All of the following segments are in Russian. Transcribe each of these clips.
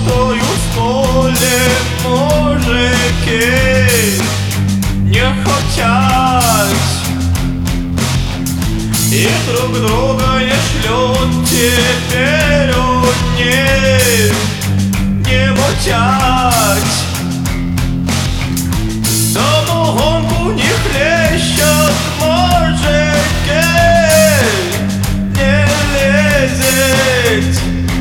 работают в поле мужики, не хотят и друг друга не шлют. Теперь не мутят, самогонку не хлещут мужики, не лезет.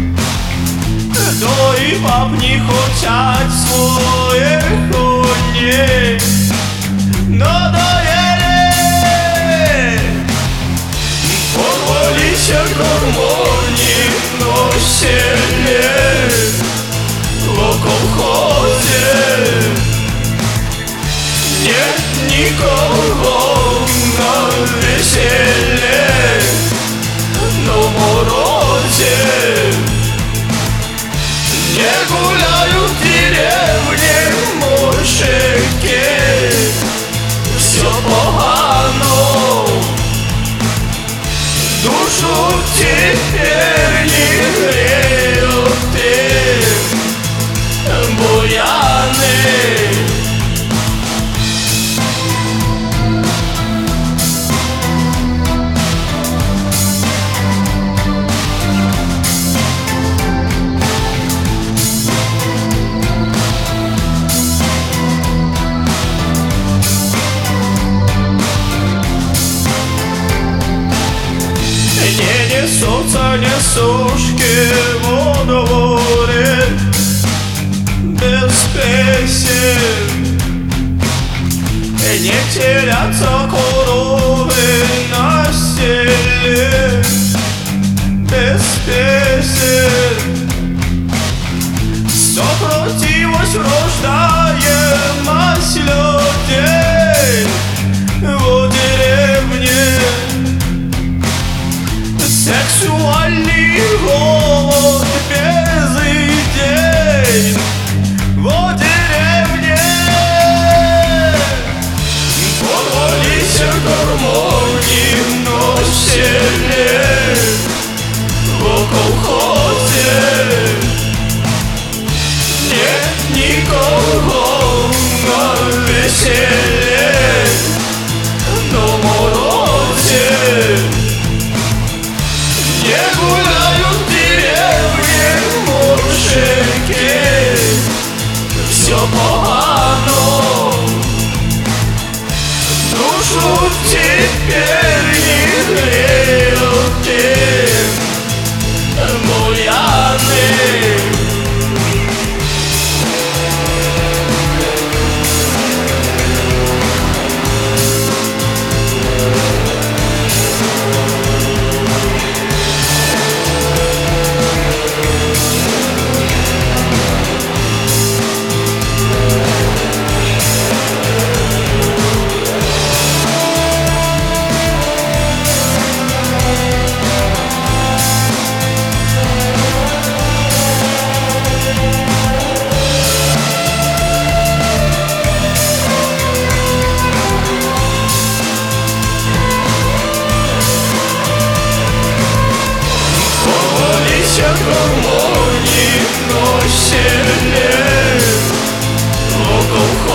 Да и баб не хотят своих коней, надоели. Порвались гармонии на селе, в колхозе нет никого на веселье, на морозе. Не гуляют в деревне мужики, все погано, душу теперь не греют буяны. Не несутся несушки во дворе без песен, не терятся коровы на селе без песен. Сопротивность рождаемость людей в деревне. Сексуальный голод без идей в деревне. Порвались гармонии на селе, в колхозе нет никого на веселье, на морозе. Не гуляют в деревне мужики, все погано, душу теперь не греют буяны. Гармонии на селе, в колхозе